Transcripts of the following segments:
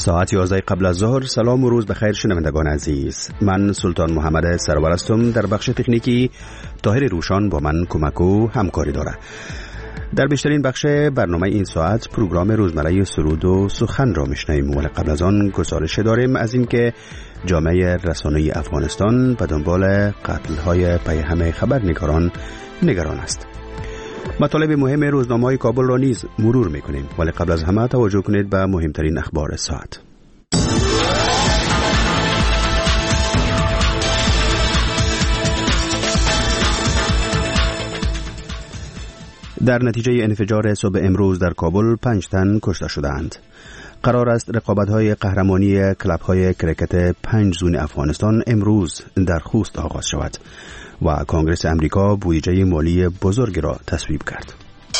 ساعت 11 قبل از ظهر. سلام و روز بخیر شنوندگان عزیز. من سلطان محمد سرور هستم. در بخش تکنیکی طاهر روشان با من کمک و همکاری داره. در بیشترین بخش برنامه این ساعت پروگرام روزمره سرود و سخن را میشنویم، ولی قبل از آن گزارش داریم از اینکه جامعه رسانه‌ای افغانستان به دنبال قتل‌های پیهم خبرنگاران نگران است. مطالب مهم روزنامه‌های کابل را نیز مرور می‌کنیم، ولی قبل از همه توجه کنید به مهمترین اخبار ساعت. در نتیجه انفجار صبح امروز در کابل 5 تن کشته شدند. قرار است رقابت‌های قهرمانی کلب‌های کرکت 5 زون افغانستان امروز در خوست آغاز شود و کنگره امریکا بودجه مالی بزرگی را تصویب کرد.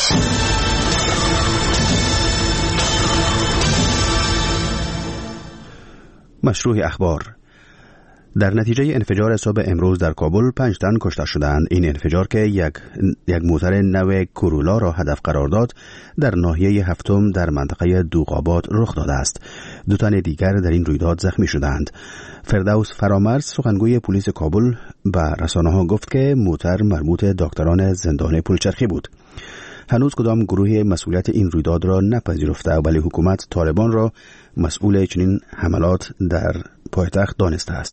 مشروع اخبار. در نتیجه انفجار صبح امروز در کابل 5 تن کشته شدند. این انفجار که یک موتر نو کورولا را هدف قرار داد در ناحیه هفتم در منطقه دوغاباد رخ داده است. 2 تن دیگر در این رویداد زخمی شدند. فردوس فرامرز سخنگوی پلیس کابل به رسانه‌ها گفت که موتر مربوط دکتران زندان پلچرخی بود. هنوز کدام گروه مسئولیت این رویداد را نپذیرفته، ولی حکومت طالبان را مسئول چنین حملات در پایتخت دانسته است.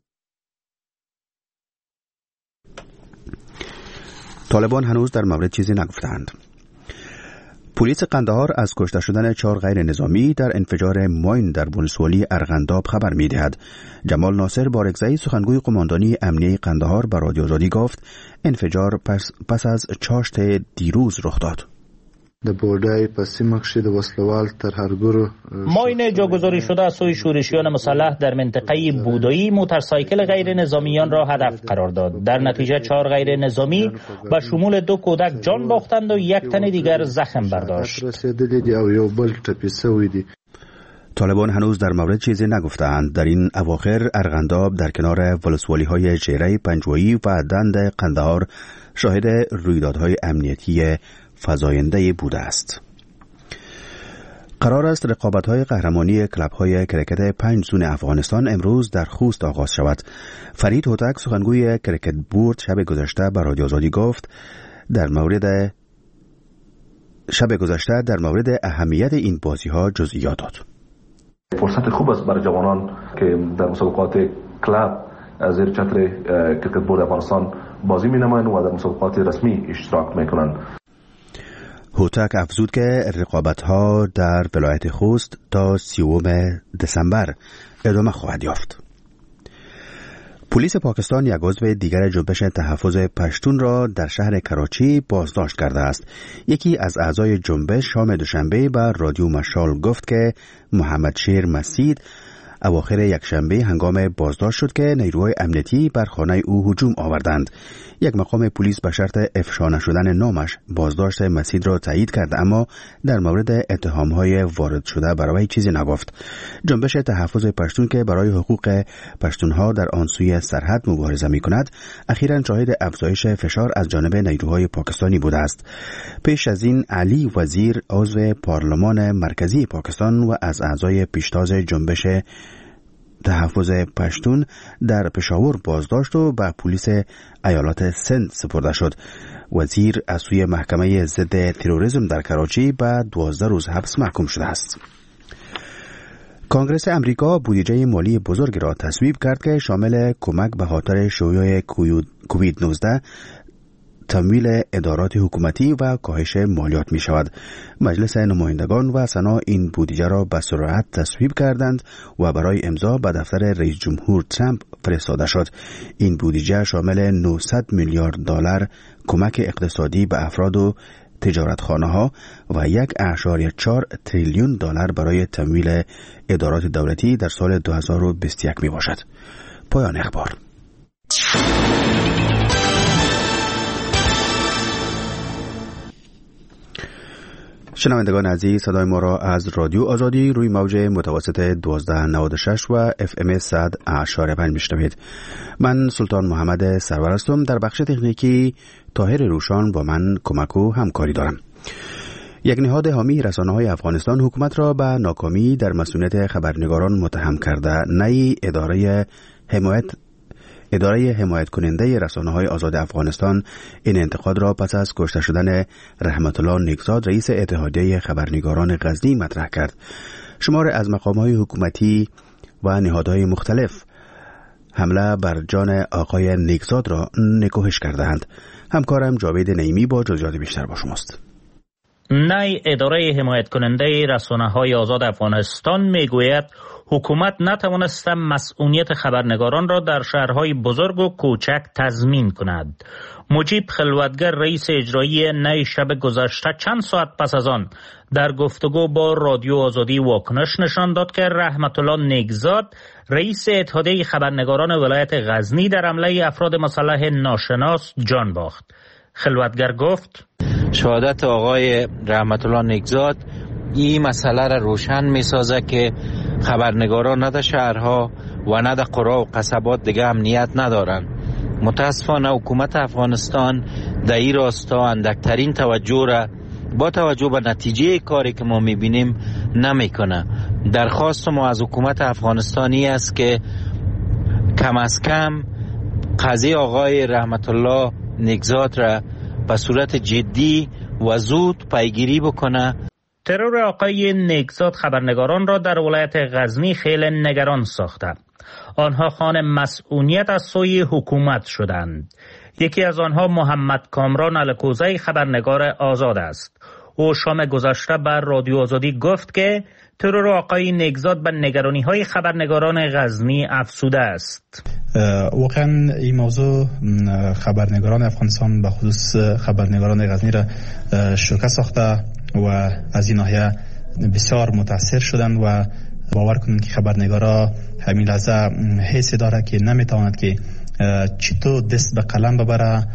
طالبان هنوز در مورد چیزی نگفتند. پلیس قندهار از کشته شدن 4 غیر نظامی در انفجار ماین در ولسوالی ارغنداب خبر می‌دهد. جمال ناصر بارگزئی سخنگوی قماندانی امنیه قندهار به رادیو آزادی گفت انفجار پس از چاشت دیروز رخ داد. د بودای په سیمه کې د وسلوال ترهګرو ماین جاگذاری شده از سوی شورشیان مسلح در منطقه بودایی موتورسایکل غیر نظامیان را هدف قرار داد. در نتیجه 4 غیر نظامی به شمول 2 کودک جان باختند و 1 تن دیگر زخم برداشت. طالبان هنوز در مورد چیزی نگفتند. در این اواخر ارغنداب در کنار ولسوالی‌های جیره، پنجوایی و دند قندهار شاهد رویدادهای امنیتی فزاینده بوده است. قرار است رقابت‌های قهرمانی کلب‌های کرکت 5 زون افغانستان امروز در خوست آغاز شود. فرید هوتک سخنگوی کرکت بورد شب گذشته به رادیو آزادی گفت در مورد اهمیت این بازی‌ها جزئیات داد. فرصت خوب است برای جوانان که در مسابقات کلب زیر چتر کرکت بورد افغانستان بازی می‌نمایند و در مسابقات رسمی اشتراک می‌کنند. هوتک افزود که رقابت‌ها در ولایت خوست تا 30 دسامبر ادامه خواهد یافت. پلیس پاکستان یک عضو دیگر جنبش تحفظ پشتون را در شهر کراچی بازداشت کرده است. یکی از اعضای جنبش شام دوشنبه به رادیو مشال گفت که محمد شیر مسید اواخر یکشنبه هنگام بازداشت شد که نیروهای امنیتی بر خانه او هجوم آوردند. یک مقام پلیس به شرط افشا نشدن نامش بازداشت مسید را تایید کرد، اما در مورد اتهام‌های وارد شده برای چیزی نگفت. جنبش تحفظ پشتون که برای حقوق پشتونها در آن سوی سرحد مبارزه می‌کند، اخیراً شاهد افزایش فشار از جانب نیروهای پاکستانی بوده است. پیش از این علی وزیر عضو پارلمان مرکزی پاکستان و از اعضای پیشتاز جنبش تحفظ پشتون در پشاور بازداشت و به پلیس ایالات سند سپرده شد. وزیر از سوی محکمه ضد تروریسم در کراچی به 12 روز حبس محکوم شده است. کنگره امریکا بودجه مالی بزرگی را تصویب کرد که شامل کمک به خاطر شیوع کووید 19، تمویل ادارات حکومتی و کاهش مالیات می شود. مجلس نمایندگان و سنا این بودجه را به سرعت تصویب کردند و برای امضا به دفتر رئیس جمهور ترامپ فرستاده شد. این بودجه شامل 900 میلیارد دلار کمک اقتصادی به افراد و تجارتخانه‌ها و 1.4 تریلیون دلار برای تمویل ادارات دولتی در سال 2021 می باشد. پایان اخبار. شنوندگان عزیز، صدای ما را از رادیو آزادی روی موج متوسط 1296 و FM 100.5 میشنوید. من سلطان محمد سرور هستم. در بخش تکنیکی طاهر روشان با من کمک و همکاری دارم. یک نهاد حامی رسانه‌های افغانستان حکومت را به ناکامی در مسئولیت خبرنگاران متهم کرده. نئی اداره حمایت کننده رسانه‌های آزاد افغانستان این انتقاد را پس از کشته شدن رحمت الله نیکزاد رئیس اتحادیه خبرنگاران غزنی مطرح کرد. شمار از مقام‌های حکومتی و نهادهای مختلف حمله بر جان آقای نیکزاد را نکوهش کردند. همکارم جاوید نعیمی با جزئیات بیشتر با شماست. نئی اداره حمایت کننده رسانه‌های آزاد افغانستان میگوید حکومت نتوانسته مسئولیت خبرنگاران را در شهرهای بزرگ و کوچک تضمین کند. مجیب خلوتگر رئیس اجرایی نئی شب گذشته چند ساعت پس از آن در گفتگو با رادیو آزادی واکنش نشان داد که رحمت الله نیکزاد رئیس اتحادیه خبرنگاران ولایت غزنی در حمله افراد مسلح ناشناس جان باخت. خلوتگر گفت شهادت آقای رحمت الله نیکزاد این مسئله را روشن می سازه که خبرنگاران نه در شهرها و نه در قرى و قصبات دیگه امنیت ندارن. متاسفانه حکومت افغانستان در این راستا اندکترین توجه را با توجه به نتیجه کاری که ما می بینیم نمی کنه. درخواست ما از حکومت افغانستانی است که کم از کم قضیه آقای رحمت الله نیکزاد را به صورت جدی و زود پیگیری بکنه. ترور آقای نیکزاد خبرنگاران را در ولایت غزنی خیلی نگران ساخته. آنها خوان مسئولیت از سوی حکومت شدند. یکی از آنها محمد کامران الکوزی خبرنگار آزاد است. او شام گذشته بر رادیو آزادی گفت که ترور آقای نیکزاد به نگرانی‌های خبرنگاران غزنی افزوده است. واقعا این موضوع خبرنگاران افغانستان به خصوص خبرنگاران غزنی را شوکه ساخته و از این ناحیه بسیار متاثر شدند و باور کنند که خبرنگارا همین لحظه حسی داره که نمیتواند که چطور دست به قلم ببره.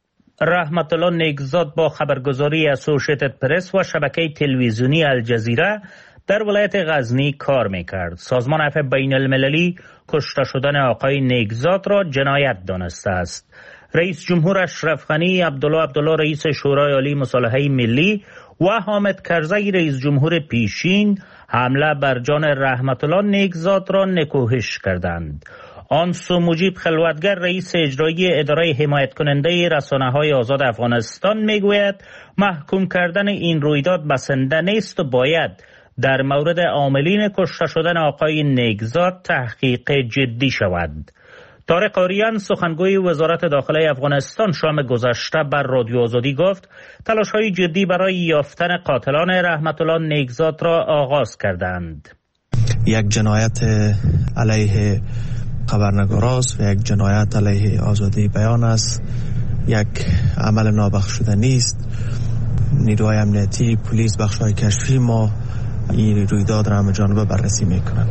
رحمت الله نیکزاد با خبرگزاری اسوسییتد پرس و شبکه تلویزیونی الجزیره در ولایت غزنی کار میکرد. سازمان عفو بین المللی کشته شدن آقای نیکزاد را جنایت دانسته است. رئیس جمهور اشرف غنی، عبدالله رئیس شورای عالی مصالحه ملی و حامد کرزی رئیس جمهور پیشین حمله بر جان رحمت الله نیکزاد را نکوهش کردند. آن سو مجیب خلوتگر رئیس اجرایی اداره حمایت کننده رسانه‌های آزاد افغانستان میگوید محکوم کردن این رویداد بسنده نیست و باید در مورد عاملین کشته شدن آقای نیکزاد تحقیق جدی شود. طارق آریان سخنگوی وزارت داخله افغانستان شام گذشته بر رادیو آزادی گفت تلاش‌های جدی برای یافتن قاتلان رحمت الله نیکزاد را آغاز کردند. یک جنایت علیه خبرنگاراست و یک جنایت علیه آزادی بیان است. یک عمل نابخشودنی است. نیروهای امنیتی، پلیس، بخش‌های کشفی ما این رویداد را همه جانبه بررسی میکنند.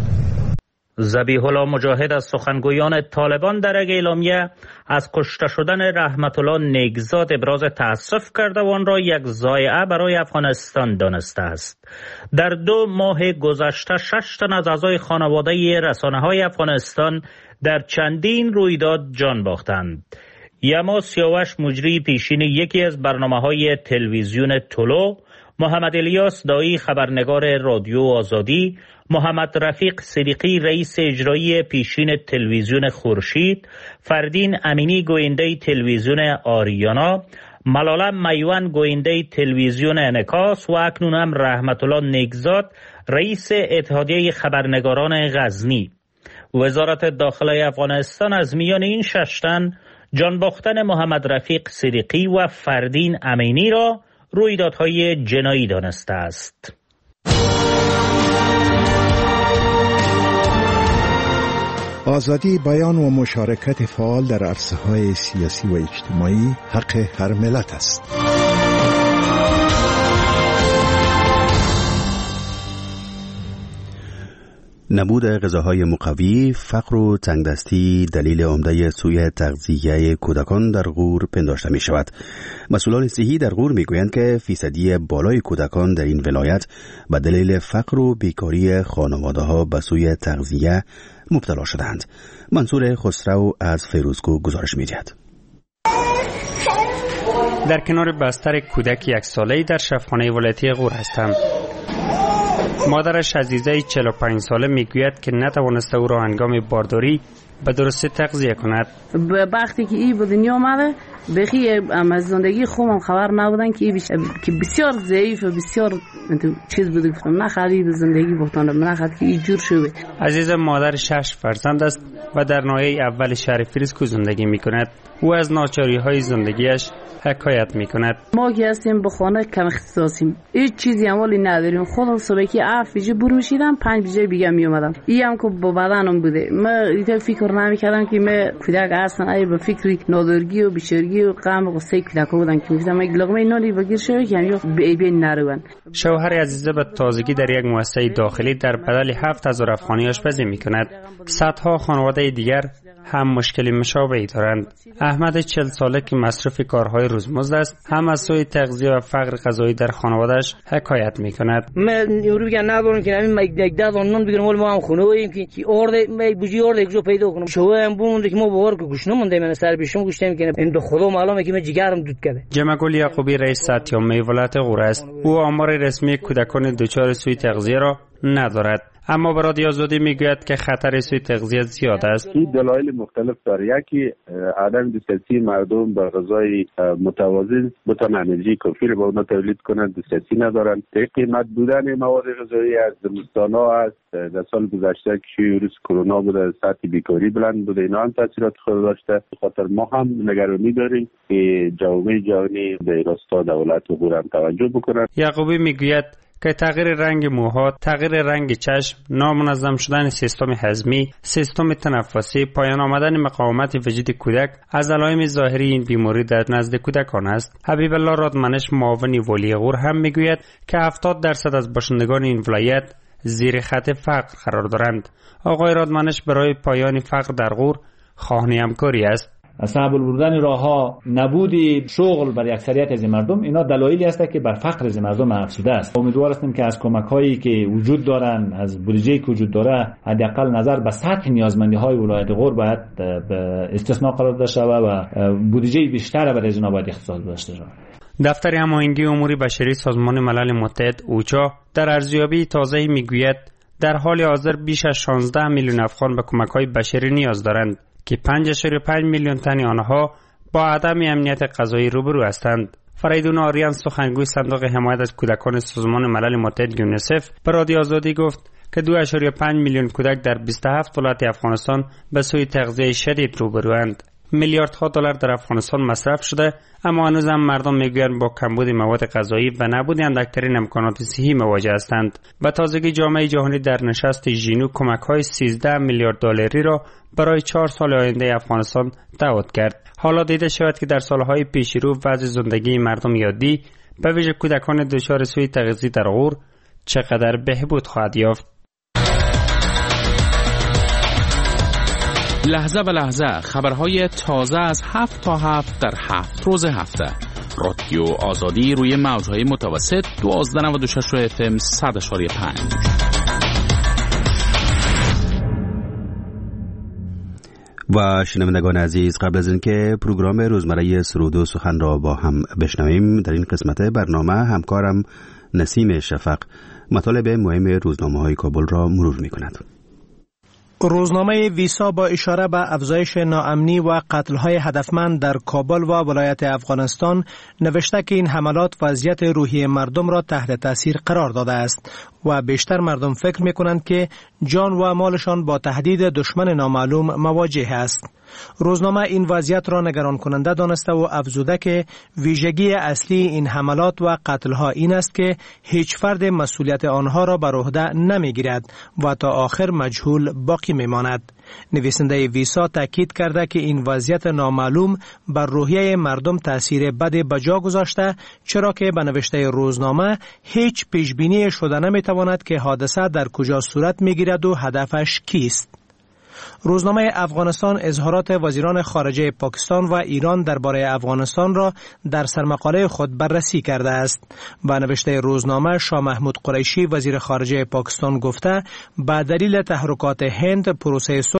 ذبیح الله مجاهد از سخنگویان طالبان در یک اعلامیه از کشته شدن رحمت الله نیکزاد ابراز تأسف کرده و آن را یک ضایعه برای افغانستان دانسته است. در 2 ماه گذشته 6 تن از اعضای خانواده رسانه‌های افغانستان در چندین رویداد جان باختند. یما سیاوش مجری پیشین یکی از برنامه‌های تلویزیون طلوع، محمد الیاس دایی خبرنگار رادیو آزادی، محمد رفیق صدیقی رئیس اجرایی پیشین تلویزیون خورشید، فردین امینی گوینده تلویزیون آریانا، ملاله میوان گوینده تلویزیون انعکاس و اکنون هم رحمت الله نیکزاد رئیس اتحادیه خبرنگاران غزنی. وزارت داخله افغانستان از میان این 6 تن جان باختن محمد رفیق صدیقی و فردین امینی را رویدادهای جنایی دانسته است. آزادی بیان و مشارکت فعال در عرصه‌های سیاسی و اجتماعی حق هر ملت است. نبود غذاهای مقوی، فقر و تنگدستی دلیل عمده سوء تغذیه کودکان در غور پنداشته می شود. مسئولان صحی در غور می گویند که فیصدی بالای کودکان در این ولایت به دلیل فقر و بیکاری خانواده ها به سوء تغذیه مبتلا شدند. منصور خسرو از فیروزکو گزارش می دهد. در کنار بستر کودک 1 ساله‌ای در شفاخانه ولایتی غور هستم. مادرش عزیزه 45 ساله میگوید که نتوانسته او را هنگام بارداری به درستی تغذیه کند. وقتی که این به دنیا آمده بخی از زندگی خوبم خبر نبودن که که بسیار ضعیف و بسیار چیز بوده، نه خالی به زندگی بختانه، نه خالی که اینجور شده. عزیز مادر 6 فرزند است و در ناحیه اول شهر فریسکو زندگی می کند. او از ناچاری‌های زندگیش حکایت می کند. ما که هستیم به خانه کم اختصاصیم، هیچ چیزی اموالی نداریم. خودم صبح که بیجه بور میشیدم 5 بیجه بیگه می اومدم. این هم که با بدنم بوده، من فکر نمی‌کردم که من کودک هستم، ای به فکری نادرگی و بیچارگی و غم و غصه کودک بودن که می‌گفتم یک لقمه نانی بگیر شوی که همین بی نروان. شوهر عزیزه به تازگی در یک مؤسسه داخلی در بدل 7000 افغانی آشپزی می‌کند. صدها خانواده دیگر هم مشکلی مشابهی دارند. احمد 40 ساله که مصرف کارهای روزمزد است، هم از سوی تغذیه و فقر غذایی در خانواده‌اش حکایت می‌کند. من یورو میگن ندارم که همین مقدار نان بگیرم، ولی ما هم خونه‌ایم که ارده بوجی ارده جو پیدا کنم. شوام بوند که ما باور که گوش نمونده، من سر بیشم گوشتم که این خدا معلومه که من جگرم دود کرده. جمعگل یعقوبی رئیس ساتیامه ولایت غور است. او آمار رسمی کودکان دچار سوی تغذیه را ندارد، اما به رادیو آزادی میگوید که خطر سوی تغذیه زیاد است. این دلایل مختلف داره. یکی عدم دسترسی مردم به غذای متوازن، بتوان انرژی کافی را به اونها تولید کنند، دسترسی ندارند. قیمت بودن مواد غذایی از زمستان‌ها است. در سال گذشته که ویروس کرونا بوده، سطح بیکاری بلند بوده، اینا هم تاثیرات خود داشته. به خاطر ما هم نگرانی داریم که جامعه جهانی به راستا دولت و غور هم توجه بکنند. یعقوبی میگوید که تغییر رنگ موها، تغییر رنگ چشم، نامنظم شدن سیستم هضمی، سیستم تنفسی، پایان آمدن مقاومت وجود کودک از علائم ظاهری این بیماری در نزد کودکان است. حبیب الله رادمنش معاون والی غور هم میگوید که 70% از باشندگان این ولایت زیر خط فقر قرار دارند. آقای رادمنش برای پایان فقر در غور خواهان همکاری است. صعب بردن راهها، نبود شغل برای اکثریت از مردم، اینا دلایلی است که بر فقر از مردم افزوده است. امیدوار هستیم که از کمک‌هایی که وجود دارن، از بودجه‌ای که وجود داره، حداقل نظر به سطح نیازمندی‌های ولایت غور باید به استثناء قرار داده شود و بودجه بیشتر برای اینا باید اختصاص داشته شود. دفتر هماهنگی امور بشری سازمان ملل متحد اوچا در ارزیابی تازه‌ای میگوید در حال حاضر بیش از 16 میلیون افغان به کمک‌های بشری نیاز دارند که 5.5 میلیون تن آنها با عدم امنیت غذایی روبرو هستند. فریدون آریان سخنگوی صندوق حمایت از کودکان سازمان ملل متحد یونیسف به رادیو آزادی گفت که 2.5 میلیون کودک در 27 ولایت افغانستان به سوی تغذیه شدید روبروند. میلیاردها دلار در افغانستان مصرف شده، اما هنوز هم مردم میگویند با کمبود مواد غذایی و نبود اندکترین امکانات صحی مواجه هستند. و تازگی جامعه جهانی در نشست ژینو کمک‌های 13 میلیارد دلاری را برای 4 سال آینده افغانستان دعوت کرد. حالا دیده شود که در سالهای پیش رو وضع زندگی مردم عادی به ویژه کودکان دچار سوی تغذیه در غور چقدر بهبود خواهد یافت. لحظه به لحظه خبرهای تازه از 7 تا 7 در 7 روز هفته. رادیو آزادی روی موجهای متوسط 1296 FM 100.5. و شنوندگان عزیز، قبل از اینکه پروگرام روزمره سرود و سخن را با هم بشنویم، در این قسمت برنامه همکارم نسیم شفق مطالب مهم روزنامه‌های کابل را مرور می‌کند. روزنامه ویسا با اشاره به افزایش ناامنی و قتل‌های هدفمند در کابل و ولایت افغانستان نوشته که این حملات وضعیت روحی مردم را تحت تاثیر قرار داده است و بیشتر مردم فکر می‌کنند که جان و مالشان با تهدید دشمن نامعلوم مواجه است. روزنامه این وضعیت را نگران کننده دانسته و افزوده که ویژگی اصلی این حملات و قتل‌ها این است که هیچ فرد مسئولیت آنها را بر عهده نمی‌گیرد و تا آخر مجهول باقی می‌ماند. نویسنده ویسا تاکید کرده که این وضعیت نامعلوم بر روحیه مردم تأثیر بد بجا گذاشته، چرا که به نوشته روزنامه هیچ پیشبینی شده نمی‌تواند که حادثه در کجا صورت می‌گیرد و هدفش کیست. روزنامه افغانستان اظهارات وزیران خارجه پاکستان و ایران درباره افغانستان را در سرمقاله خود بررسی کرده است. به نوشته روزنامه، شاه محمود قریشی وزیر خارجه پاکستان گفته به دلیل تحرکات هند پروسه